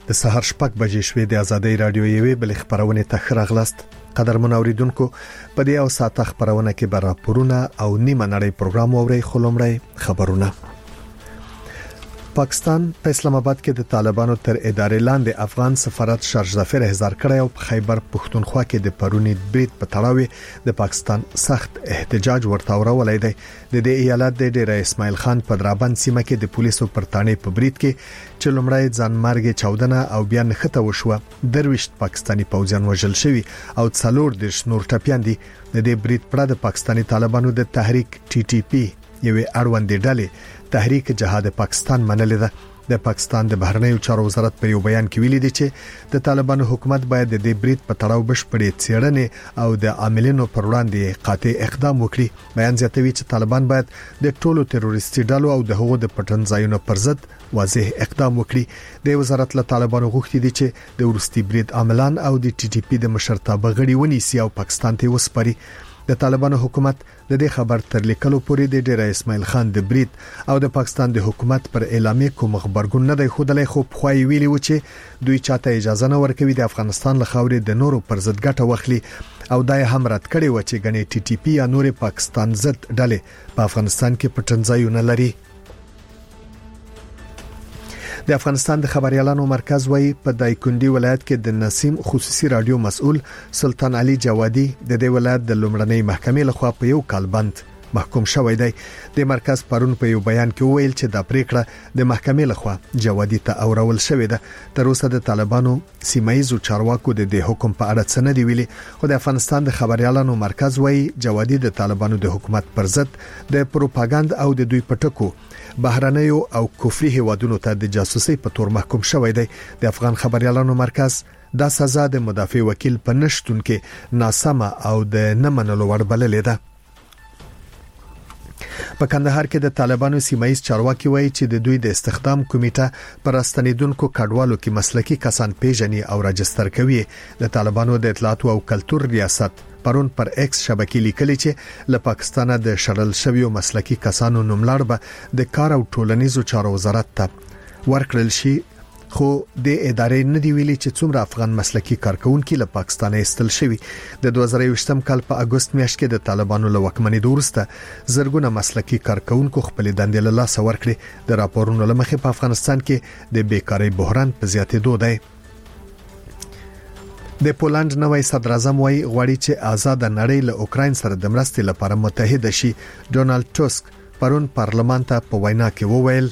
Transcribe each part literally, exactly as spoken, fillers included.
د سهار شپږ بجې شوې د ازادۍ رادیو یوې بل خبرونه ته راغلاست. قدرمن اوریدونکو په دې او ساعت خبرونه کې به راپورونه او نیمه نړۍ پروګرام اوري. خلمړی خبرونه. پاکستان په اسلام آباد کې د طالبانو تر ادارې لاندې افغان سفارت شارژ ظفر احضار کړی او په خیبر پښتونخوا کې د پرونی بریټ په تړاو د پاکستان سخت احتجاج ورته ورولای دی. د دې ایالت د ډیر اسماعیل خان په درابند سیمه کې د پولیسو پر تانې په بریټ کې چې لومړی ځان مرګ چاودنه او بیا نخته وشوه. درويشت پاکستانی پوځیان وژل شوی او څلور د شنور ټپيان دي. د دې بریټ پر د پاکستانی طالبانو د تحریک ټي ټي پی یوې اړوندې ډلې تحریک جهاد پاکستان منلې ده. د پاکستان د بهرنیو چارو وزارت په یو بیان کې ویلي دی چې د طالبانو حکومت باید د دې بریټ په تړاو بشپړې څېړنې او د عاملینو پر وړاندې قاطع اقدام وکړي. بیان زیاتوي چې طالبان باید د ټولو تروریستي ډلو او د هغو د پټن ځایونو پر ضد واضح اقدام وکړي. د وزارت له طالبانو غوښتي دي چې د ورستي بریټ عاملان او د ټي ټي پی د مشرتابه غړي ونیسي او پاکستان ته وسپاري. د طالبانو حکومت د دې خبر تر لیکلو پورې د ډیر اسماعیل خان د بریټ او د پاکستان د حکومت پر اعلامیه کوم خبرګون نه دی خودلې خو خوای ویلي و چې دوی چاته اجازه نه ورکوي د افغانستان له خاورې د نورو پر ضد ګټه واخلي او دای هم رد کړي و چې غني ټي ټي پی یا نور پاکستان ضد ډلې په افغانستان کې پټنځایونه لري. د افغانستان د خبريالانو مرکز وایي په دایکندي ولایت کې د نسیم خصوصي رادیو مسؤل سلطان علي جوادي د دې ولایت د لومړنۍ محکمې لخوا په یو کال بند محکوم شوی دی. د مرکز پرون په یو بیان کې ویل چې دا پریکړه د محکمې لخوا جوادي ته اورول شوې ده. تر اوسه د طالبانو سیمایي چارواکو د دې حکم په اړه څه نه دی ویلي خو د افغانستان د خبريالانو مرکز وایي جوادي د طالبانو د حکومت پر ضد د پروپاګاندا او د دوی پټکو بهرنیو او کفري هوادونو ته د جاسوسي په تور محکوم شوی دی. د افغان خبريالانو مرکز دا سزا د مدافع وکیل په نشټون کې ناسمه او د نه منلو وړ بللې ده. په کندهار کې د طالبانو سیمایي چارواکي وایي چې د دوی د استخدام کمیټه پر استنیدونکو کډوالو کې مسلکي کسان پیژني او راجستر کوي. د طالبانو د اطلاعات او کلتور ریاست پرون پر ایکس شبکې لیکلي چې له پاکستانه د شړل شویو مسلکي کسانو نوملړ به د کار او ټولنیزو چارو وزارت ته ورکړل شي خو د ادارې نه دی ویلي چې څومره افغان مسلکي کارکونکو له پاکستانه استل شوی. د دوه زره یوولسم کال په اگست میاشت کې د طالبانو له وکمنۍ وروسته زرګونه مسلکي کارکونکو خپل دندې له لاس ورکړي. د راپورونو لمخې په افغانستان کې د بیکاری بحران په زیاتېدو دی. د پولند نوی صدر اعظم وايي غواړي چې آزاد نړۍ له اوکراین سره د مرستې لپاره متحد شي. ډونالد ټسک پرون پارلمان ته په وینا کې وویل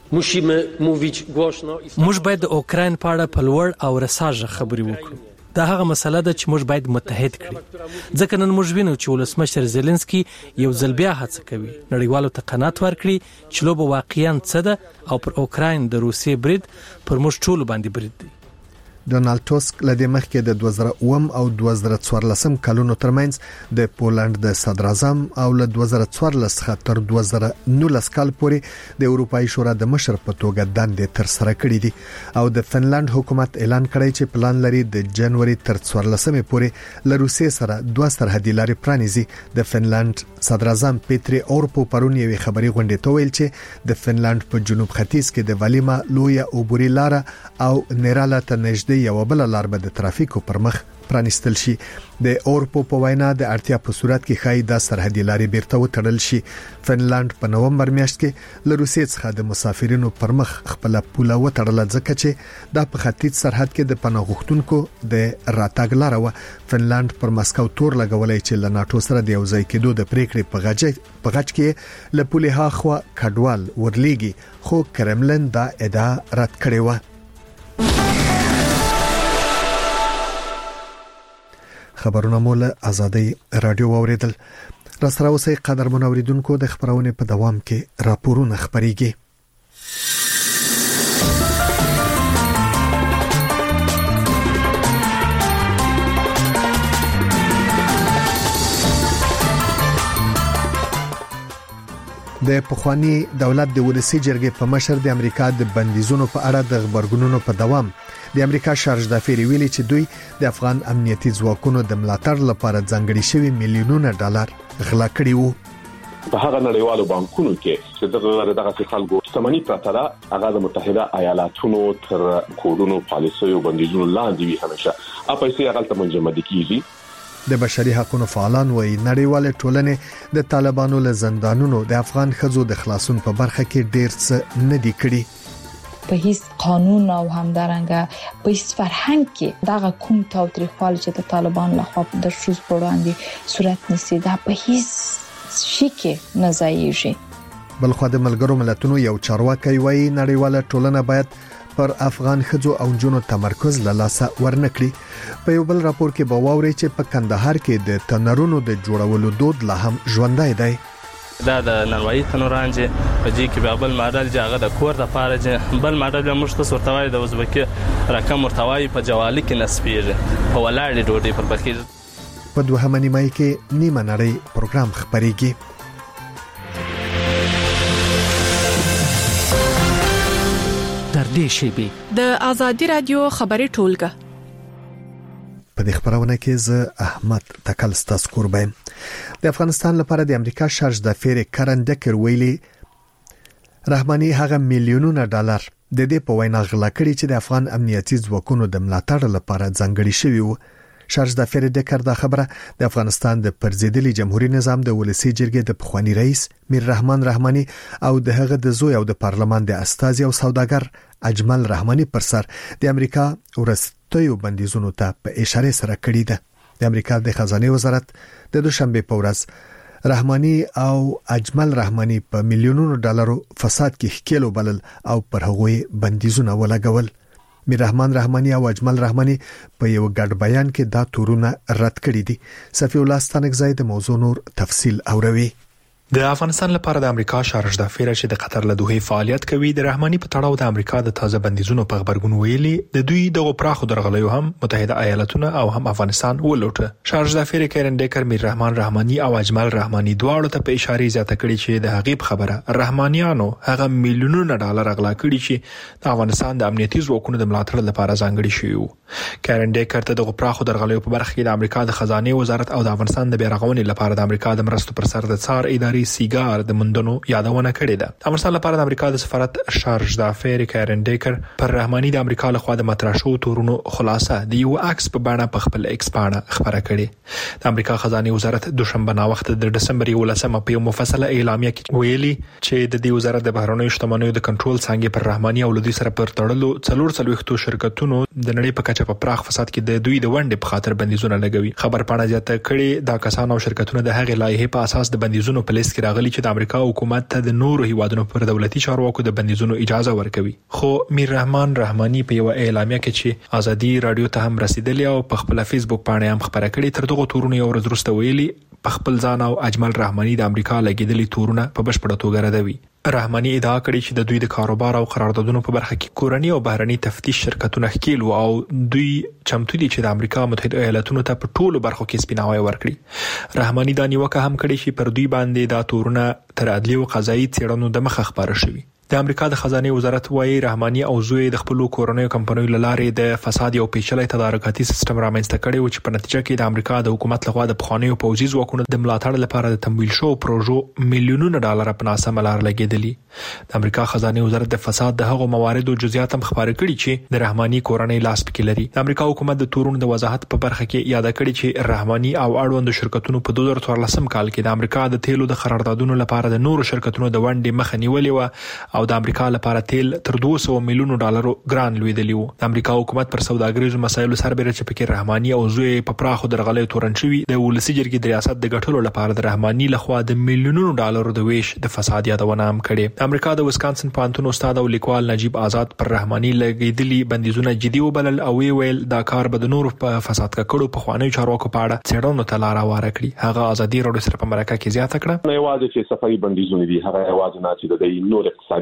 موږ باید د اوکراین په اړه په لوړ او رساژه خبرې وکړو. دا هغه مسله ده چې موږ باید متحد کړو ځکه نن موږ وینو چې ولسمشر زيلنسکي یو ځل بیا هڅه کوي نړیوالو ته قناعت ورکړي چې لوبه واقعاً څه ده او پر اوکراین د روسیې برید پر موږ ټول باندې برید دی. ډونالد ټسک لدې مخکې د دوه زره اووه او دوه زره څوارلسم کلونو ترمنځ د پولند د صدر اعظم او له دوه زره څوارلس څخه تر دوه زره نولس کال پورې د اروپאי شورا د مشر په توګه دندې تر سره کړې دي او د فنلند حکومت اعلان کړی چې پلان لري د جنوري تر څوارلسمې پورې له روسیې سره دوه سرحدي لارې پرانیزي. د فنلند صدر اعظم پیټری اورپو پرون یوې خبري غونډې ته ویل چې د فنلند په جنوب ختیځ کې د والیما لویا اوبوري لار او نیرالا ته نږدې یو بل لار به د ترافیکو پر مخ پرانستل شي. د اورپو په وینا د اړتیا په صورت کې خای د سرحدي لارې بیرته وټړل شي. فنلند په نومبر میاشت کې له روسیې څخه د مسافرینو پر مخ خپل پوله وټړل ځکه چې د په ختیځ سرحد کې د پناه غوښتونکو د راتګ لار و. فنلند پر مسکو تور لګولای چې له ناتو سره د یو ځای کېدو د پریکړې په غږ په غږ کې له پوله هاخوا کډوال ورلېږي خو کرملن دا ادعا رد کړې و. خبرونه مول ازادي رادیو اوریدل. را سره اوسئ قدرمن اوریدونکو د خبرونه په دوام کې راپورونه خبريږي. د پخوانی دولت د ولسی جرګې په مشر د امریکا د بندیزونو په اړه د خبرګونونو په دوام د امریکا شارژ دافری ویلي چې دوی د افغان امنیتي ځواکونو د ملاتړ لپاره ځانګړي شوی میلیونونه ډالر غلا کړي وو. په هغه نړیوالو بانکونو کې چې دغه دغه خلکو شتمنۍ پرته ده هغه د متحده ایالاتونو تر کوډونو پالیسیو بندیزونو لاندې وي همیشه اپ پیسې هغه ته منجمد کیږي د بشري حقوقو فعالان وایي نړیوال ټولنې د طالبانو له زندانونو د افغان خزو د خلاصون په برخه کې ډېر څه نه دی کړی په هیڅ قانون او همدارنګه په هیڅ فرهنګ کې دغه کوم تاوتریخوالي چې د طالبانو لخوا د شوز په وړاندې صورت نیسي دا په هیڅ شي کې نه ځایږي بلخو د ملګرو ملتونو یو چارواکي وایي نړیواله ټولنه باید پر افغان خځو او جنونو تمرکز له لاسه ورنکړي په یو بل راپور کې به واوري چې په کندهار کې د تنرونو د جوړولو دود لا هم ژوندۍ دی دا د ننوایي تنوران چې په دې کې به بل ماډل چې هغه د کور د پاره چې بل ماډل موږ ته ورتوي د ازبکي رقم ورتوي په جوالي کې نسبیږي په ولاړې ډوډۍ پر بخیر په دوهمه نیمه کې نیمه نړۍ پروګرام خبريږي در دې شی د ازادي رادیو خبري ټولګه په دې خبرونه کې ز احمد تکل ستاسو قربان د افغانستان لپاره د امریکا شارج د فیر کرن ډکر ویلي رحماني هغه میلیونونه ډالر د دې په وینا غلا کړی چې د افغان امنیتي ځواکونو د ملاتړ لپاره ځانګړي شوی وو شارج د فیر ډکر د خبره د افغانستان د پرزیدلي جمهوریت نظام د ولسی جرګې د پخوانی رئیس میر رحمان رحماني او د هغه د زوی او د پارلمان د استازي او سوداګر اجمل رحماني پر سر د امریکا ورستیو بندیزونو ته په اشاره سره کړی ده د امریکا د خزانه وزارت د دوشنبه په ورځ رحماني او اجمل رحماني په میلیونونو ډالرو فساد کې ښکیلو بلل او پر هغوی بندیزونه ولګول میر رحمان رحماني او اجمل رحماني په یو ګډ بیان کې دا تورونه رد کړی دي صفی الله ستانکزای د موضوع نور تفصیل اوروي د افغانستان لپاره د امریکا شارج د فیر چې د قطر له دوه فعالیت کوي د رحماني په تړاو د امریکا د تازه بندیزونو په خبرګون ویلي د دوی د غپراخو درغلیو هم متحده ایالاتونه او هم افغانستان ولوټه شارج د فیر کیرن ډیکر میر رحمان رحماني او اجمل رحماني دواړو ته په اشاره زیاته کړي چې د هغې خبره رحمانيانو هغه میلیونونه ډالر غلا کړي چې د افغانستان د امنیتي ځواکونو د ملاتړ لپاره ځانګړي شوی وو کیرن ډیکر ته د غپراخو درغلیو په برخه کې د امریکا د خزانه وزارت او د افغانستان د بیرغونې لپاره د امریکا د مرستو پر سر د څار اداري سیګار د مندونو یادونه کړې ده د افغانستان لپاره د امریکا د سفارت شارج د افیر کیرن ډیکر پر رحماني د امریکا لخوا د مطرح شو تورونو خلاصه د یو عکس په باندې په خپل ایکس باندې خبره کړې د امریکا خزانه وزارت دوشنبه نا وخت د دسمبر یولسمه په مفصله اعلامیه کې ویلي چې د دې وزارت د بهرنیو شتمنیو د کنټرول څنګه پر رحماني او لدی سره پر تړلو څلور څلويختو شرکتونو د نړۍ په کچه په پراخ فساد کې د دوی د ونډې په خاطر بندیزونه لګوي خبر پاڼه زیاته کړي دا کسان او شرکتونه د هغې لایحې په اساس د بندیزونو په لیست کې راغلي چې د امریکا حکومت ته د نورو هیوادونو پر دولتي چارواکو د بندیزونو اجازه ورکوي خو میر رحمان رحماني په یو اعلامیه کې چې ازادي رادیو ته هم رسیدلی او په خپل فیسبوک باندې هم خبره کړې تر دغه تورونو یو ورځ وروسته ویلي په خپل ځان او اجمل رحماني د امریکا لګیدلي تورونه په بشپړه توګه ردوي رحماني ادعا کړې چې د دوی د کاروبار او قراردادونو په برخه کې کورنی او بهرني تفتیش شرکتونه ښکیل او دوی چمتو دي چې د امریکا متحده ایالاتونو ته په ټولو برخو کې سپیناوی ورکړي رحماني دا نیوکه هم کړې چې پر دوی باندې دا تورونه تر عدلي او قضایي څېړنو د مخه خبره شوي د امریکا د خزانه وزارت وايي رحماني او زوی د خپل کورنیو کمپنیو لارې د فساد او پیچلي تدارکاتي سیستم رامنځته کړي او چې په نتیجه کې د امریکا د حکومت لخوا د پخوانیو پوځي ځواکونو د ملاتړ لپاره د تمویل شو پروژو میلیونونه ډالر په ناسمه لار لګیدلي د امریکا خزانه وزارت د فساد د هغو مواردو جزئیات هم خبرې کړي چې د رحماني کورنۍ لاس پکې لري د امریکا حکومت د تورونو د وضاحت په برخه کې یاد کړي چې رحماني او اړوند شرکتونو په دوه زره څوارلسم کال کې د امریکا د تیلو د قراردادونو لپاره د نورو شرکتونو د ونډې مخه نیولې و او د امریکا لپاره تیل تر دوه سوه میلیونو ډالرو ګران لویدلی وو د امریکا حکومت پر سوداګریزو مسایلو سربېره چې پکې رحماني او زوی په پراخو درغلیو تورن شوی د ولسی جرګې د ریاست د ګټلو لپاره د رحماني لخوا د میلیونونو ډالرو د ویش د فساد یادونه هم کړې د امریکا د وسکانسن پوهنتون استاد او لیکوال نجیب آزاد پر رحماني لګیدلی بندیزونه جدي وبلل او ویل دا کار به د نورو په فساد کړو په خواني چارواکو پاړه څېړنو ته لار واره کړي هغه ازادي رادیو سره په مرکه کې زیاته کړه نه یوازې چې صفائی بندیزونه دي هغه یوازې نه چې د نور اقتصادي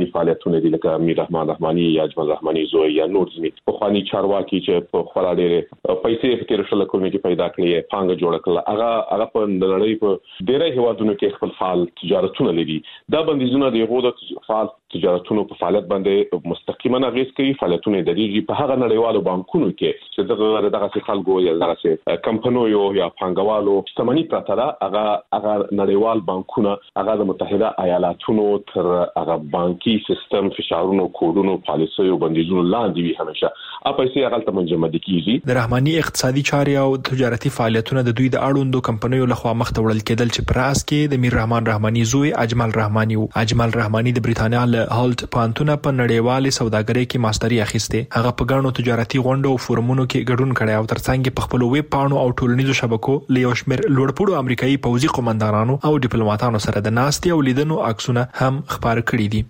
سازماني فعالیتونه دي لکه امیر رحمان رحماني یا اجمل رحماني زوی یا نور ځنی په خواني چارواکي چې په خپل ډېر پیسې فکر شل کولمي کې پیدا کړې پانګه جوړ کړه هغه هغه په نړۍ په ډېرې هیوادونو کې خپل فعال تجارتونه لري دا بندیزونه د یو د فعال تجارتونو په فعالیت باندې مستقیما اغیز کوي فعالیتونه د ریږي په هغه نړیوالو بانکونو کې چې دغه دغه خلکو یا دغه کمپنیو یا پانګوالو شتمنۍ پرته ده هغه هغه نړیوال بانکونه هغه د متحده ایالاتونو تر هغه بانکي سیستم فشارونو کوډونو پالیسیو بندیزونو لاندې وي همیشه اپ پیسې هغه ته منجمد کیږي د رحماني اقتصادي چارې او تجارتي فعالیتونه د دوی د اړوندو کمپنیو لخوا مخ ته وړل کېدل چې پراس کې د میر رحمان رحماني زوی اجمل رحماني او اجمل رحماني د بریتانیا له هالت پانتونه په نړیوالې سوداګرۍ کې ماستري اخیسته هغه په ګڼو تجارتي غونډو او فورمونو کې ګډون کړی او ترڅنګ په خپل ویب پاڼو او ټولنیزو شبکو له یو شمېر لوړپوړو امریکایي پوځي قومندانانو او ډیپلوماټانو سره د ناستي او لیدنو عکسونه هم خبر کړي دي.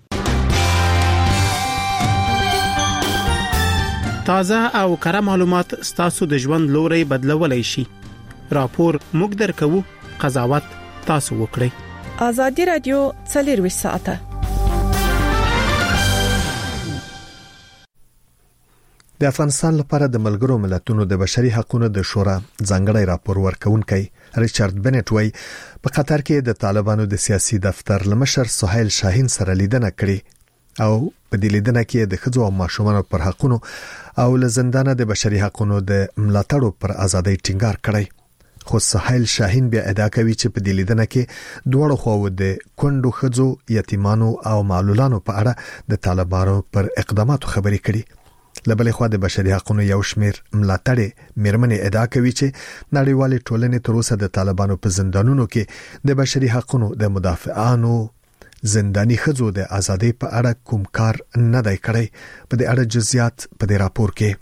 تازه او کره معلومات ستاسو د ژوند لوري بدلولای شي. راپور موږ درکو، قضاوت تاسو وکړئ. آزادی رادیو څلور ساعته د افغانستان لپاره د ملګرو ملتونو د بشري حقوقو د شورا ځانګړی راپور ورکونکي ریچارډ بنټ وایي په قطر کې د طالبانو د سیاسي دفتر لمشر سهیل شاهین سره لیدنه کړې او په دې لیدنه کې د ښځو او ماشومانو پر حقوقو او له زندانه د بشري حقوقو د ملاتړو پر ازادۍ ټینګار کړی. خو سهیل شاهین بیا ادعا کوي چې په دې لیدنه کې دوه خواو د کندو ښځو یتیمانو او معلولانو په اړه د طالبانو پر اقداماتو خبرې کړي. لبلې خو د بشري حقوقو یو شمیر ملاتړ میرمنې ادعا کوي چې نړیوال ټولنې تر اوسه د طالبانو په زندانونو کې د بشري حقوقو د مدافعانو زنداني ښځو د ازادۍ په اړه کوم کار نه دی کړی. په دې اړه جزئیات په دې راپور کې.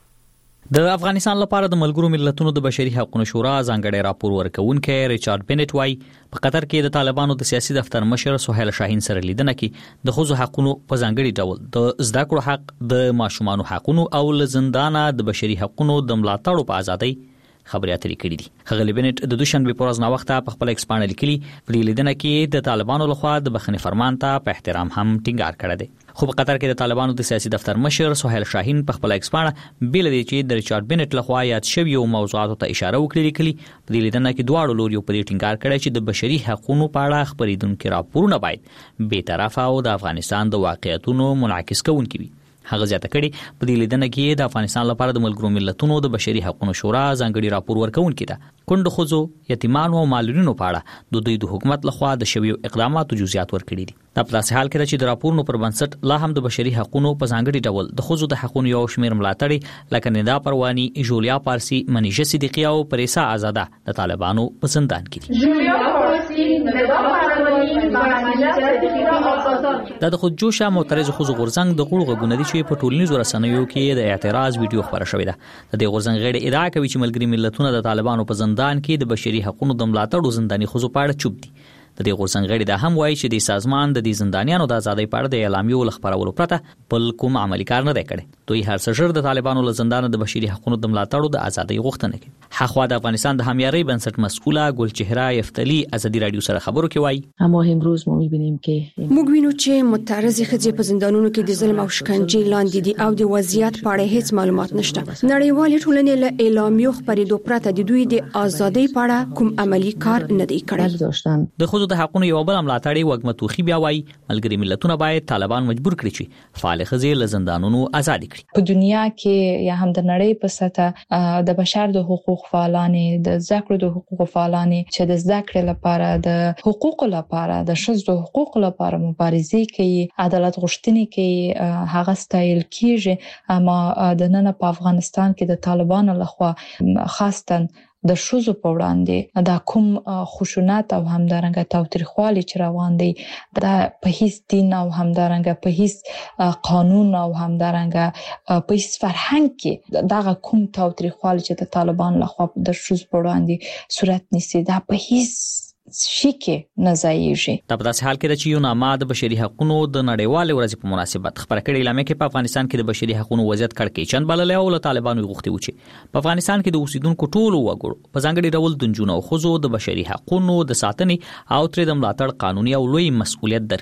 د افغانستان لپاره د ملګرو ملتونو د بشري حقوقو شورا ځانګړی راپور ورکونکي ریچارډ بنټ وایي په قطر کې د طالبانو د سیاسي دفتر مشر سهیل شاهین سره لیدنه کې د ښځو حقوقو په ځانګړي ډول د زده کړو حق، د ماشومانو حقوقو او له زندانه د بشري حقوقو د ملاتړ په ازادۍ خبرې اترې کړې دي. ښاغلي بنټ د دوشنبه پر ورځ نا وخته په خپل ایکسپانډ لیکلي په لیدنه کې د طالبانو لخوا د بخښنې فرمان ته په احترام هم ټینګار کړی دی. خو په قطر کې د طالبانو د سیاسي دفتر مشر سهیل شاهین په خپل ایکسپانډ بیل دی چې د ریچارډ بنټ لخوا یاد شوی او موضوعاتو ته اشاره وکړي لیکلي په لیدنه کې دواړو لوري په دې ټینګار کړی چې د بشري حقوقو په اړه خبرېدونکو راپورونه باید بې طرفه او د افغانستان د واقعیتونو منعکس کوونکي وي. هغه زیاته کړي په دې لیدنه کې د افغانستان لپاره د ملګرو ملتونو د بشري حقوقو شورا ځانګړي راپور ورکونکي ده کندو ښځو، یتیمانو او معلولینو په اړه د دوی د حکومت لخوا د شویو اقداماتو جزئیات ورکړي دي. دا په داسې حال کې چې د راپورونو پر بنسټ لا هم د بشري حقوقو په ځانګړي ډول د ښځو د حقوقو یو شمېر ملاتړي لکه ندا پروانی، جولیا پارسی، منیژه صدیقی او پریسا آزاده د طالبانو په زندان کې دي. جولیا پارسی، ندا پروانی، منیژه صدیقی او آزاده د خودجوشه معترض ښځو غورځنګ د غړو غږونه دي چې په ټولنیزو رسنیو کې د اعتراض ویډیو خبره شوې ده. د دې غورځنګ غړي ادعا کوي چې ملګري ملتونه د طالبانو په زندان کې د بشري حقوقو د ملاتړ زنداني ښځو په اړه چوپ دي. د دې غورځنګ غړي دا هم وایي چې د سازمان د دې زندانیانو د ازادۍ په اړه د اعلامیو لخبرولو پرته بل کوم عملی کار نه دی کړی. دوی هر څه ژر د طالبانو له زندان د بشري حقوقو د ملاتړ د ازادۍ غوښتنه کوي. حخوا د افغانستان د همیاري بنسټ مسؤله ګلچهره یفتلی ازادي رادیو سره خبرو کې وایي اما امروز ما می‌بینیم که موږ وینو چې معترض ښځې په زندانونو کې د ظلم او شکنجې لاندې دي او د وضعیت په اړه هیڅ معلومات نشته. نړیوال ټولنې له اعلامیو خبرېدو پرته د دوی د ازادۍ په اړه کوم عملی کار نه دی کړی. د ښځو د حقوقو یو بل ملاتړي وګمه توخي بیا وایي ملګري ملتونه باید طالبان مجبور کړي چې فعال ښځې له زندانونو آزاد کړي. په دنیا کې یا هم د نړۍ په سطح د بشر د حقوق فعالانې، د ذکر د حقوق فعالانې چې د ذکر لپاره، د حقوق لپاره، د ښځو د حقوق لپاره مبارزه کوي، عدالت غوښتنې کوي، هغه ستایل کیږي. اما د نن په افغانستان کې د طالبانو لخوا خاصتاً د ښځو په وړاندې دا کوم خشونت او همدارنګه تاوتریخوالي چې روان دي دا په هیڅ دین او همدارنګه په هیڅ قانون او همدارنګه په هیڅ فرهنګ کې دا کوم تاوتریخوالي چې د طالبان لخوا د ښځو په وړاندې صورت نیسي دا په هیڅ شي کې نه ځایږي. دا په داسې حال کې چې یو نامه د بشري حقوقو د نړیوال ورځ په مناسبت خبره کړې اعلان کې په افغانستان کې د بشري حقوقو وضعیت کړکېچن بللی او له طالبانو غوښتي و چې په افغانستان کې د اوسیدونکو ټولو وګړو په ځانګړي ډول د نجونو او ښځو د بشري حقوقو د ساتنې او تر د ملاتړ قانوني او لوی مسؤلیت درکړي.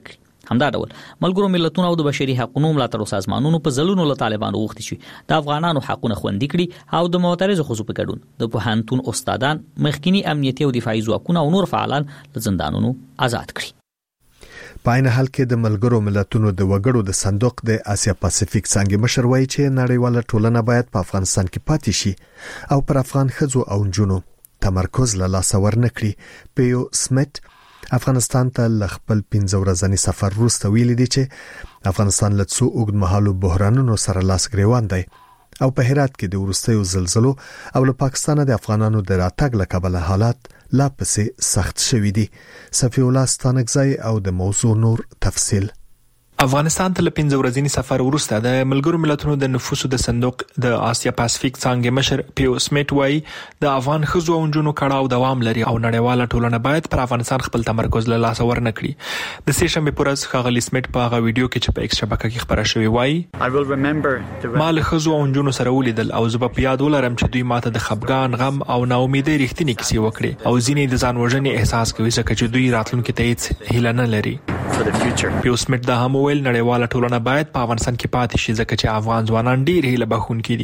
همدا ډول ملګرو ملتونو او د بشري حقوقو ملاتړ سازمانونو په ځلونو له طالبانو غوښتي چې د افغانانو حقوقونه خوندي کړي او د معترضو خصوصي په ګډون د پوهنتون استادان، مخکینی امنیتي او دفاعي ځواکونه او نور فعالان له زندانونو آزاد کړي. په عین حال کې د ملګرو ملتونو د وګړو د صندوق د اسیا پاسفیک څنګه مشر وایي چې نړیواله ټولنه باید په افغانستان کې پاتې شي او پر افغان ښځو او نجونو تمرکز له لاس ورنکړي. پیو سمیت افغانستان ته ل خپل پنځه ورځنی سفر وروسته ویلي دی چې افغانستان له څو اوږدمهالو بحرانونو سره لاس ګریوان دی او په هرات کې د وروستیو زلزلو او له پاکستان د افغانانو د راتګ له کبله حالات لا پسې سخت شوي دي. صفی الله ستانکزی او د موضوع نور تفصیل. افغانستان ته له پنځه ورځنی سفر وروسته د ملګرو ملتونو د نفوسو د صندوق د آسیا پاسفیک څنګه مشر پیو سمیت وایي د افغان ښځو او نجونو کړهو دوام لري او نړیواله ټولنه باید پر افغانستان خپل تمرکز له لاس ورنکړي. د سې شنبه پر ورځ ښاغلي سمیت په هغه ویډیو کې چې په ایکس شبکه کې خبره شوې وایي ما له ښځو او نجونو سره ولیدل او زه په یاد ولرم چې دوی ماته د خپګان، غم او ناامیدۍ رښتینی کیسې وکړې او ځینې د ځان وژنې احساس کوي ځکه چې دوی راتلونکي ته هیڅ هیله نه لري. پیو سمیت دا هم ویل نړیواله ټولنه باید په افغانستان کې پاتې شي ځکه چې افغان ځوانان ډیر هیله بخښونکي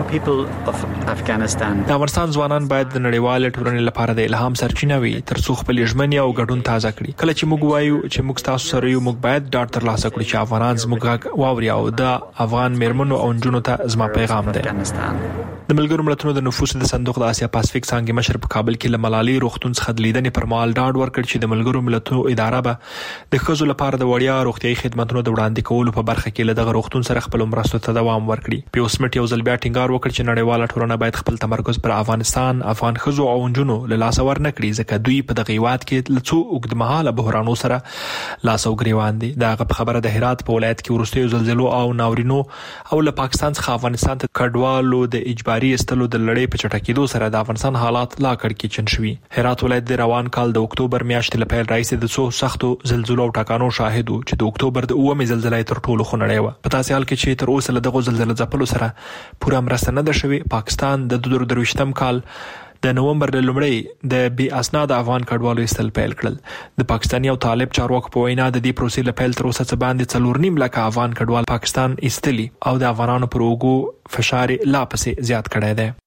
دي. د افغانستان ځوانان باید د نړیواله ټولنې لپاره د الهام سرچینه وي ترڅو خپل ژمنې او ګډون تازه کړي. کله چې موږ وایو چې موږ تاسو سره یو، موږ باید ډاډ ترلاسه کړو چې افغانان زموږ غږ واوري او د افغان میرمنو او نجونو ته زما پیغام دی. د ملګرو ملتونو د نفوسو د صندوق د آسیا پاسفیک څنګه مشر په کابل کې له ملالي روغتون څخه د لیدنې پر مهال ډاډ ورکړ چې د ملګرو ملتونو اداره به د ښځو لپاره د وړیا روغتيایي خدماتو د وړاندې کولو په برخه کې له دغه روغتون سره خپل مرستو ته دوام ورکړي. پیو سمیت یو ځل بیا ټینګار وکړ چې نړیواله ټولنه باید خپل تمرکز پر افغانستان، افغان ښځو او نجونو له لاس ورنکړي ځکه دوی په دغه هیواد کې له څو اوږدمهاله بحرانو سره لاس او ګریوان دي. دا غو خبره د هرات په ولایت کې ورستیو زلزلو او ناورینو او له پاکستان څخه افغانستان ته کډوالو د اجباري استلو د لړۍ په چټکېدو سره د افغانستان حالات لا کړکېچن شوي. هرات ولایت د روان کال د اکتوبر میاشتې له پیل راهیسې د څو سختو زلزلو او ټکانو شاهد و چې د اکتوبر د اومې زلزلې تر ټولو خونړۍ و. په تاسو حال کې چې تر اوسه له دغه زلزلې ځپلو سره پوره مرسته نه ده شوې. پاکستان د دوه زره درویشتم کال د نومبر د لومړۍ د بي اسناد افغان کډوالو استل پیل کړل. د پاکستاني او طالب چارواکو په وینا د دې پروسې له پیل تر اوسه څه باندې څلور نیم لک افغان کډوال پاکستان استلي او د افغانانو پر اوګو فشار لا پسې زیات کړی دی.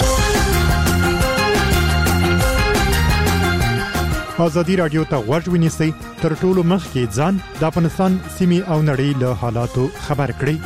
ازادي رادیو ته غوږ ونیسئ تر ټولو مخکې ځان د افغانستان سیمې او نړۍ له حالاتو خبر کړئ.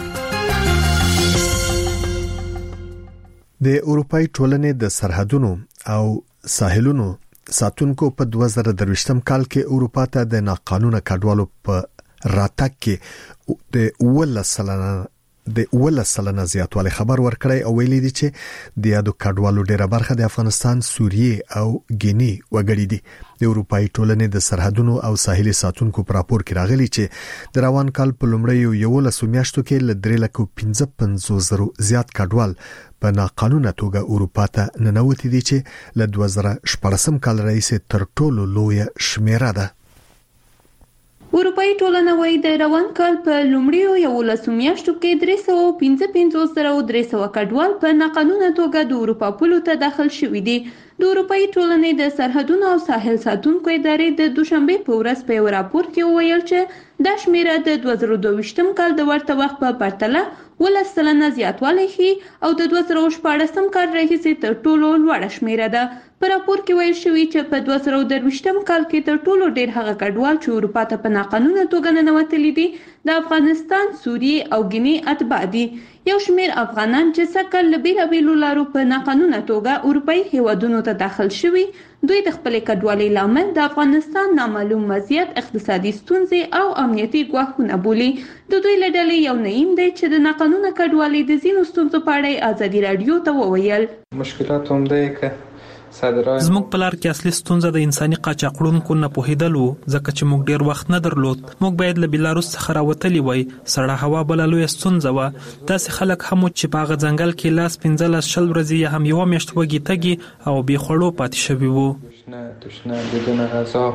د اروپای ټولنې د سرحدونو او ساحلونو ساتونکو په دوه زره درویشتم کال کې اروپا ته د ناقانونه کډوالو په راتګ کې د ولس سلنه د ولس سلنه زیاتوالی خبر ورکړی او ویلي دي چې د یادو کډوالو ډیره برخه د افغانستان، سوریه او ګینی وګړي دي. د اروپای ټولنې د سرحدونو او ساحلي ساتونکو په راپور کې راغلي چې د روان کال په لومړیو یولسو میاشتو کې له درې لکو پنځه پنځوس زرو زیات کډوال په ناقانونه توګه اروپا ته ننوتي دي چې له دوه زره شپږم کال راهیسې تر ټولو لویه شمیره ده. اروپאי ټولنه وايي د روان کال په لومړیو یولسو میاشتو کې درې سوه پنځه پنځوس زره او درې سوه کډوال په ناقانونه توګه د اروپا پولو ته داخل شوي دي. د اروپאי ټولنې د سرحدونو او ساحل ساتونکو ادارې د دوشنبه په ورځ په یو راپور کې وویل چې دا شمیره د دوه زره دوه کال د ورته وخت په پرتله ولس سلنه زیاتوالی ښیي او د دوه زره شپاړسم کال راهیسې تر ټولو لوړه شمیره ده. په راپور کې ویل شوی چې په دوه زره درویشتم کال کې تر ټولو ډیر هغه کډوال چې اروپا ته په ناقانونه توګه ننوتلي دي د افغانستان، سوریه او ګینی اتباع دي. یو شمیر افغانان چې سکه له بیلابیلو لارو په ناقانونه توګه اروپאי هیوادونو ته داخل شوي دوی د خپل کډوالۍ لامل د افغانستان نامعلوم وضعیت، اقتصادي ستونزې او امنیتي ګواښونه بولي. د دوی له ډلې یو نعیم دی چې د ناقانونه کډوالۍ د ځینو ستونزو په اړه ازادي رادیو ته وویل. مشکلات هم دی که زموږ په لار کې اصلي ستونزه د انساني قاچاقړونکو نه پوهېدل وو ځکه چې موږ ډیر وخت نه درلود. موږ باید له بیلاروس څخه راوتلی وای. سړه هوا بل لوی ستونزه و. داسې خلک هم چې په هغه ځنګل کې لاس پنځلس شل ورځې یا هم یو میاشت وږي تږي او بې خوړو پاتې شوي وو. تشنه بدون غذا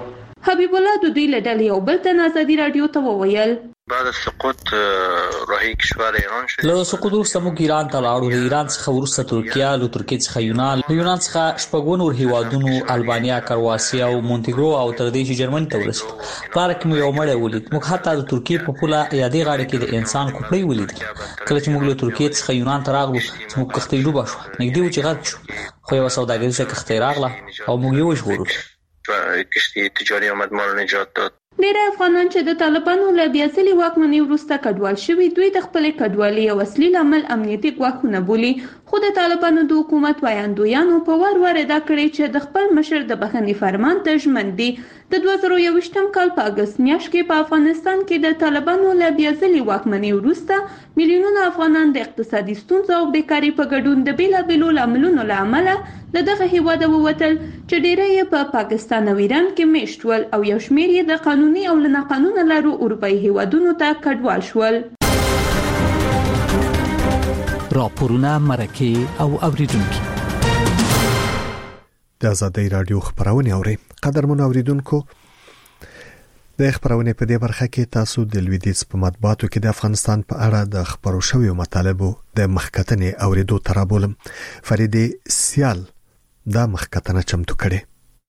حبیب الله د دوی له ډلې یو بل تن ازادي رادیو ته وویل بعد از سقوط راهي کشور ایران شد. له سقوط وروسته موږ ایران ته لاړو. له ایران څخه وروسته ترکیه، له ترکیې څخه یونان، له یونان څخه شپږ نور هیوادونو البانیا، کرواسیا او مونټیګرو او تر دې چې جرمني ته ورسېدو. پلار کې مو یو مړی ولید. موږ حتی د ترکیې په پوله یادې غاړې کې د انسان کوپړۍ ولیدل. کله چې موږ له ترکیې څخه یونان ته راغلو موږ کښتۍ ډوبه شو. نږدې و چې غرق شو، خو یو سوداګریزه کښتۍ راغله او موږ یې وژغورلو. کشتی تجاری آمد ما رو نجات داد. ډېر افغانان چې د طالبانو له بیا ځلې واکمنۍ وروسته کډوال شوي دوی د خپلې کډوالۍ یو اصلي لامل امنیتي ګواښونه بولي، خو د طالبانو د حکومت وایاندویانو په وار وار ادعا کړې چې د خپل مشر د بخښنې فرمان ته ژمن دي. د دوه زره یوویشتم کال په اګست میاشت کې په افغانستان کې د طالبانو له بیا ځلې واکمنۍ وروسته میلیونونه افغانان د اقتصادي ستونزو او بیکاري په ګډون د بیلابیلو لاملونو له امله له دغه هیواده ووتل چې ډېری یې په پا پاکستان او ایران کې میشت ول او یو شمېر یې د قانوني او له ناقانونه لارو اروپایي هیوادونو ته کډوال شول. راپورونه، مرکې او اوریدونکو د ازادي رادیو خبرونه اوري. قدرمن اوریدونکو، د خبرونه په دې برخه کې تاسو د لویدیز په مطبوعاتو کې د افغانستان په اړه د خبرو شویو مطالبو د مخکتنې اوریدو ترابولم. فریدې سیال دا مخکتنه چمتو کړي.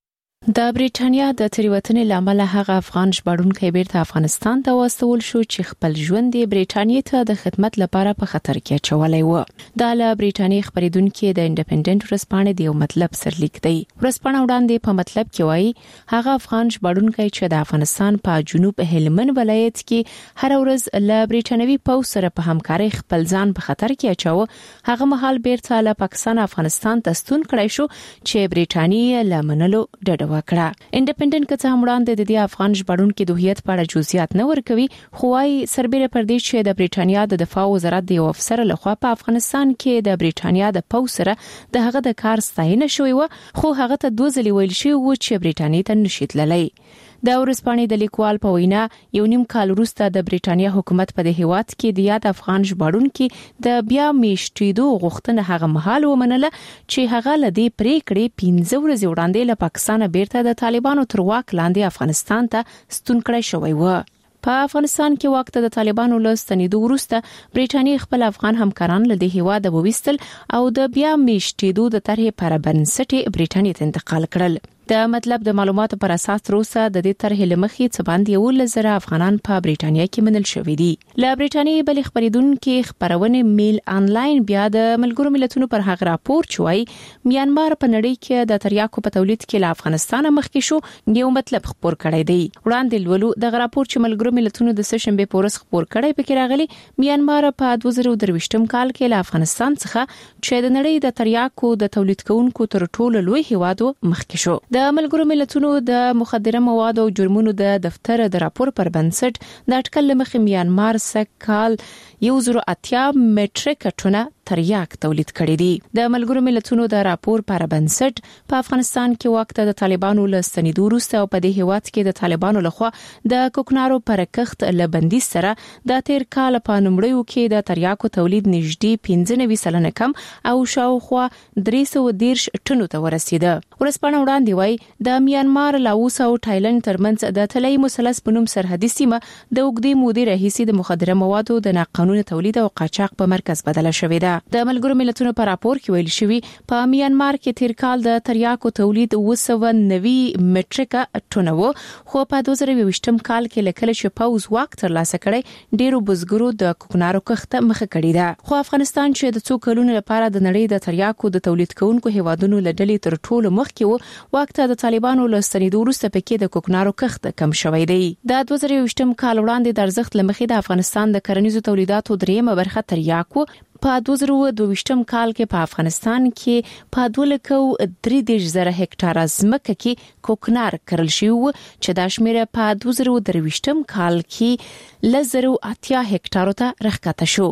د بریټانیا د تریوتنې لامل هغه افغان ژباړونکي بیرته افغانستان ته واستول شو چې خپل ژوند یې بریټانیا ته د خدمت لپاره په خطر کې اچولی و. دا له بریټانیا خبرېدونکو د انډیپندنت ورسپانې د یو مطلب سرلیک دی. ورسپانه وړاندې په مطلب کې وایي هغه افغان ژباړونکي چې د افغانستان په جنوب هلمند ولایت کې هر ورځ له بریټانوي پوځ سره په همکاري خپل ځان په خطر کې اچاوه، هغه مهال بیرته له پاکستان افغانستان ته ستون کړی شو چې بریټانیا لمنلو ډډه وکړه. انډیپندنت کڅ هم وړاندې د دې افغان ژباړونکو د هویت په اړه جزئیات نه ورکوي، خو وايي سربېره پر دې چې د بریټانیا د دفاع وزارت د یو افسر لخوا په افغانستان کې د بریټانیا د پوځ سره د هغه د کار ستاینه شوې و، خو هغه ته دوه ځلې ویل شوی و چې بریټانیا ته نشي تللی. د ورسپانې د لیکوال په وینا یو نیم کال وروسته د بریټانیا حکومت په دې هیواد کې د یاد افغان ژباړونکو د بیا میشتېدو غوښتنه هغه مهال ومنله چې هغه لدی پریکړې پنځه ورځې وړاندې له پاکستان بیرته د طالبانو تر واک لاندې افغانستان ته ستون کړی شوی و. په افغانستان کې وخت د طالبانو له ستنېدو وروسته بریټانیا خپل افغان همکاران له دې هیواده وویستل او د بیا میشتېدو د طرحې پر بنسټ بریټانیا ته انتقال کړل. د مطلب د معلوماتو پر اساس تروسه د دې طرحې لمخې څه باندې یو لزر افغانان په بریټانیا کې منل شوې دي. له بریټانیا بل خبرېدونکو خبرونه میل انلاین بیا د ملګرو ملتونو پر هغه راپور چوي میانمار په نړۍ کې د تریاکو په تولید کې له افغانستان مخکې شو یو مطلب خبر کړی دی. وړاندې ولولو د راپور چې ملګرو ملتونو د سشنبه پورس خبر کړی پکې راغلي میانمار په دوه زره درویشتم کال کې له افغانستان څخه چې د نړۍ د تریاکو د تولید کوونکو تر ټولو لوی هیوادو مخکې شو. د ملګرو ملتونو د مخدره موادو او جرمونو د دفتر د راپور پر بنسټ د اټکل لمخې میانمار سکهال یو زره اتیا مټریک ټونه تریاک تولید کړي دي. د ملګرو ملتونو د راپور پر بنسټ په افغانستان کې وخت د طالبانو له ستنېدو وروسته او په دې هیواد کې د طالبانو لخوا د کوکنارو پر کښت لبندي سره د تیر کال په نومړیو کې د تریاکو تولید نږدې پنځه نوي سلنه کم او شاوخوا درې سوه دېرش ټنو ته ورسیده. ورسپانه وړاندې وایي د میانمار، لاوس او تایلند ترمنځ د طلایي مثلث په نوم سرحدي سیمه د اوږدې مودې راهیسې د مخدره موادو د ناقانونه تولید او قاچاق په مرکز بدله شوې ده. د ملګرو ملتونو په راپور کې ویل شوی په میانمار کې تیر کال د تریاکو تولید اوه سوه نوي مټریک ټونه و، خو په دوه زره یوویشتم کال کې لکه چې پوز واک ترلاسه کړي ډیرو بزګرو د کوکنارو کښت مخه کړی ده. خو افغانستان چې د څو کلونو لپاره د نړۍ د تریاکو د تولید کوونکو هیوادونو له ډلې تر ټولو مخکې و، وخت د طالبانو له ستنېدو وروسته پکې د کوکنارو کښت کم شوی دی. د دوه زره یوویشتم کال وړاندې د ارزښت لمخې د افغانستان د کرنیزو تولیداتو دریمه برخه تریاکو په دوه زره دوه کال کې په افغانستان کې په دوه لکه درې دېرش زره هکټاره ځمکه کې کوکنار کرل شوی چې د شمیره په دوه زره درویشتم کال کې لزر اتیا هکټارو ته راښکته شو.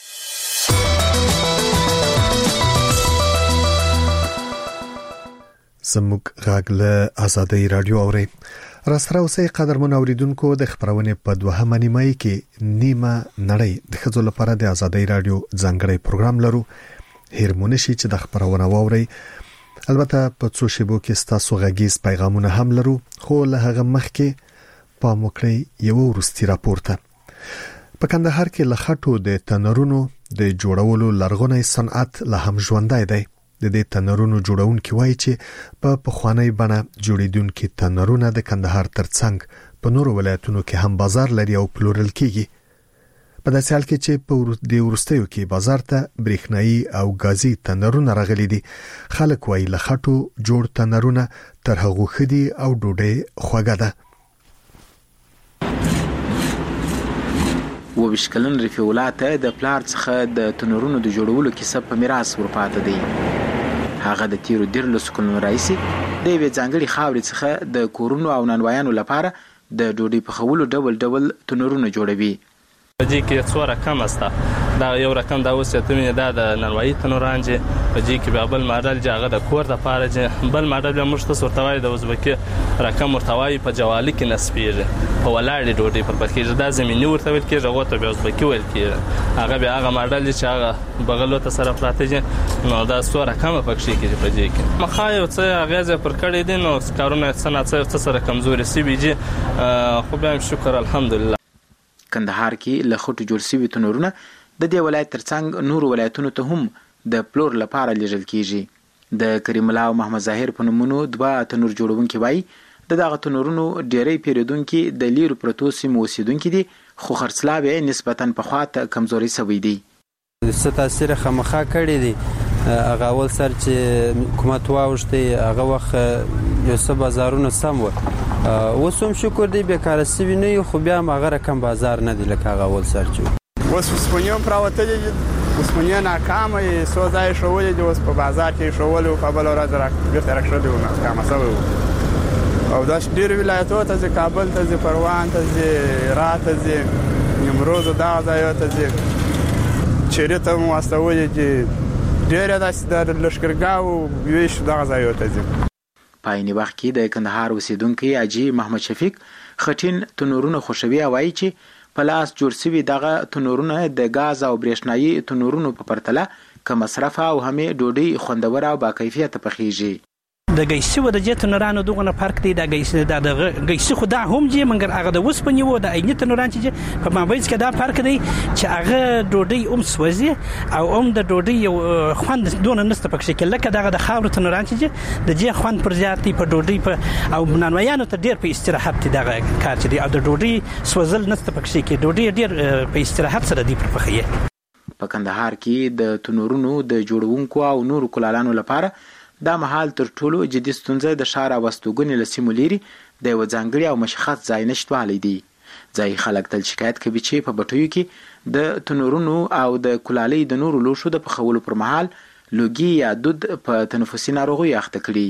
زموږ غږ له ازادي رادیو اوري. راسره اوسې قدرمن اوریدونکو د خبرونه په دوهمه نیمه کې نیمه نړۍ د خځو لپاره د ازادي رادیو ځانګړی پروګرام لرو. هرمونه شي چې د خبرونه واوري البته په څو شیبو کې ستاسو غږیز پیغامونه هم لرو، خو له هغه مخکې پام وکړئ یو وروستي راپور ته. په کندهار کې له خټو د تنرونو د جوړولو لرغونی صنعت لا هم ژوندی دی. د دې تنرونو جوړونکي وایي چې په پخوانی بڼه جوړیدونکي تنرونه د کندهار ترڅنګ په نورو ولایتونو کې هم بازار لري او پلورل کیږي. په داسې حال کې چې په د ورستیو کې بازار ته برېښنایی او غازي تنرونه راغلي دي، خلک وایي له خټو جوړ تنرونه تر هغو خدي او ډوډۍ خوږه ده. و بشکلن رفیولاته د پلار څخه د تنورونو د جوړولو کیسه په میراث ورپاته دی. هغه د تیرو دیرلس کلونو راهیسې د یوې ځانګړې خاورې څخه د کورونو او نانوایانو لپاره د ډوډۍ پخولو ډول ډول تنورونه جوړوي. په دې کې څو رقم استه. دا یو رقم دا اوس ته مې دا د نانوایي تنوران چې په دې کې به بل ماډل چې هغه د کور د پاره چې بل ماډل به موږ ته سورتوي د ازبکي رقم مرتوي په جوالي کې نسبیږي په ولاړې ډوډۍ پر پخېږي. دا زميني ورته ویل کېږي، هغه ته به ازبکي ویل کېږي. هغه به هغه ماډل چې هغه بغلو ته سره پراته دي، نو دا څو رقم پکې کېږي په دې کې. مخا یو څه هغه پر کړی دي، نو کارونه صنعت څه سره کمزوري سی بي جي، خو به شکر الحمدلله. کندهار کې له خټو جوړ شوي تنورونه د دې ولایت ترڅنګ نورو ولایتونو ته هم د پلور لپاره لیږل کیږي. د کریم الله او محمد ظاهر په نومونو دوه تنور جوړونکي وایي د دغه تنورونو ډېری پیرودونکي د لیرو پرتو سیمو اوسیدونکي دي، خو خرڅلاو یې نسبتاً پخوا ته کمزوري شوی دی. څه تاثیر خامخا کړی دی. هغه اول سر چې حکومت واوښتي هغه وخت یو څه بازارونه سم و، اوس هم شکر دی بیکاره سوي نه یو، خو بیا هم هغه رقم بازار نه دی لکه هغه اول سر چې اوس اوسپنې هم پراوتلي دي. اوسپنې ناکامه یې څو ځایه ښولي دي، اوس په بازار کې یې ښولي و، په بله ورځ بېرته راښودي و، ناکامه شوی و. او دا ډېرو ولایتونو ته ځي، کابل ته ځي، پروان ته ځي، هرات ته ځي، نیمروز او دغه ځایو ته ځي، چیرې ته هم واستولي دي. ډېر داسې د لښکرګاو ویش دغه ځایو ته ځي. په عین وخت کې د کندهار اوسیدونکي حاجي محمد شفیق خټین تنورونه خوښوي او وایي چې په لاس جوړ شوي دغه تنورونه د غاز او برېښنایي تنورونو په پرتله کم مصرف او همې ډوډۍ خوندور او با کیفیت پخېږي. د ګیسي و د جې تنورانو دغه فرق دی. د ګیسي د ګیسي خو دا هم جې منګر هغه د وسپنې و د عیني تنوران چې په مابینځ کې دا فرق دی چې هغه ډوډۍ هم سوځي او هم د ډوډۍ یو خوند دونه نسته پکې کې لکه دغه د خاورو تنوران چې د جې خوند پر زیات دی په ډوډۍ په او نانوایانو ته ډېر په استراحت دی دغه کار چې دی او د ډوډۍ سوځل نسته پکې کې ډوډۍ ډېر په استراحت سره دی پر پخې. په کندهار کې د تنورونو د جوړونکو او نورو کلالانو لپاره دا مهال تر ټولو جدي ستونزه د ښار او واستوګنې له سیمو لرې د یوه ځانګړي او مشخص ځای نشتوالی دی. ځایي خلک تل شکایت کوي چې په بټیو کې د تنورونو او د کلالۍ د نورو لوښو د پخولو پر مهال لوګي یا دود په تنفسي ناروغیو اخته کړي.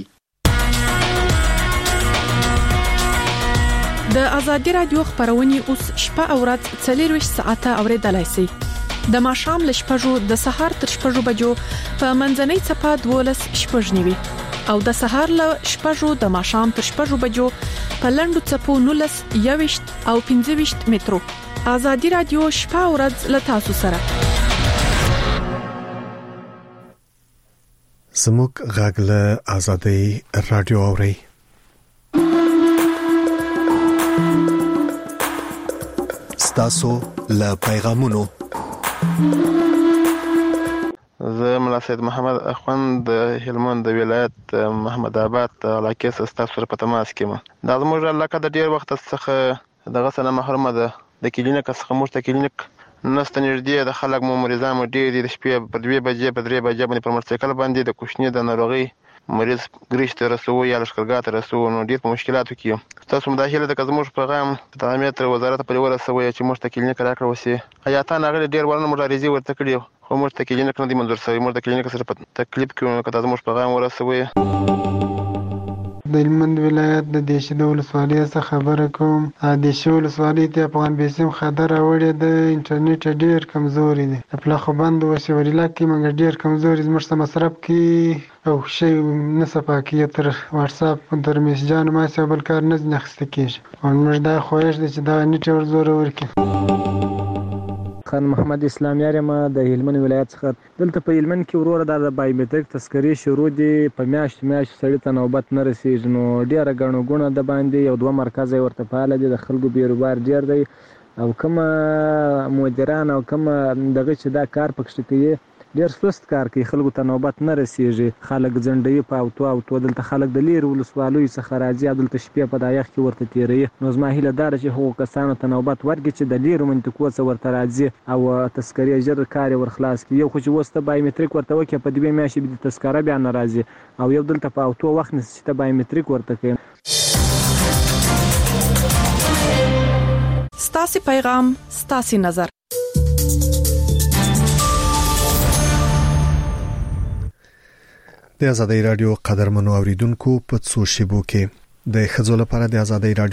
د ازادي رادیو خبرونه اوس شپه او ورځ څلور ساعته اوریدلای شئ. د ماښام ل شپږو د سهار تر شپږو بجو په منځنۍ صفه دولس شپږ نیوي او د سهار ل شپږو د ماښام تر شپږو بجو په لندو صفو نولس یويشت او پنځه مترو. ازادي رادیو شپه او ورځ ل تاسو سره. زموږ غږ له ازادي رادیو اوري. ستاسو له پیغامونو زه ملا سید محمد اخوند د هلمند ولایت محمد آباد علاقې څخه تاسو سره په تماس کې یم. دا زموږ علاقه د ډیر وخت څخه دغه سره محرومه ده. د کلینیک څخه موږ ته کلینیک نسته نږدې، د خلک مو مریضان مو ډیر دي. د شپې په دوه بجې په درې بجې باندې پر موټرسایکل باندې د کوشنی د ناروغي مریض ګریش ته رسو یا لشکرګاه ته رسو، نو ډیر په مشکلاتو کې تاسو مداخله د زموږ پیغام د امنیت وزارت په لور سوي چې موږ ته کلینیک راکړو وسی حیاتان هغه ډیر ورنه مبارزي ورته کړیو، خو موږ ته کلینیک نه دی منظور شوی. موږ د کلینیک سره په تکلیف کې نو کته زموږ پیغام ورسوي. د هلمند ولایت د دیشه د ولسوالۍ څخه خبره کوم. د دیشه ولسوالۍ ته افغان بیسیم خطر راوړی د انټرنیټ ډیر کمزوري دی. په خو بند وسی وریلا کې منګ ډیر کمزوري زموږ سم مصرف کې او شی نه صفاکیه تر واتس اپ تر میسجان ما څه بل کار نه نخسته کیږي. او موږ دا خوښ دي چې دا نیټ ور زور ورکړي. خان محمد اسلامیار ما د هلمند ولایت څخه دلته په هلمند کې ورور د بایومټریک تذکرې شروع دي په میاشت میاشت سړی ته نوبت نه رسیږي نو ډیره غنو غونه د باندې یو دوه مرکز ورته فعال دي د خلکو بیروبار ډیر دی او کوم مدیران او کوم دغه چې دا کار پکښ کوي ډیر سست کار کوي خلکو ته نوبت نه رسیږي خلک ځنډي په اوتو اوتو دلته خلک د لیر ولسوالۍ څخه راځي دلته شپې په دایخ کې ورته تیری نو زما هیله دار چې هغو کسانو ته نوبت ورکړي چې د لیر منطقو څخه ورته راځي او تذکرې جر کار ورخلاص کوي یو خو چې وسته بایومټریک ورته وکړي په دې میاشتې به تذکره بیا نه راځي او یو دلته په اوتو وخت نشي ته بایومټریک ورته کوي. ستاسو پیغام ستاسو نظر. د آزادۍ رادیو قدرمنو اوریدونکو په څو شیبو کې د خځو لپاره د آزادۍ رادیو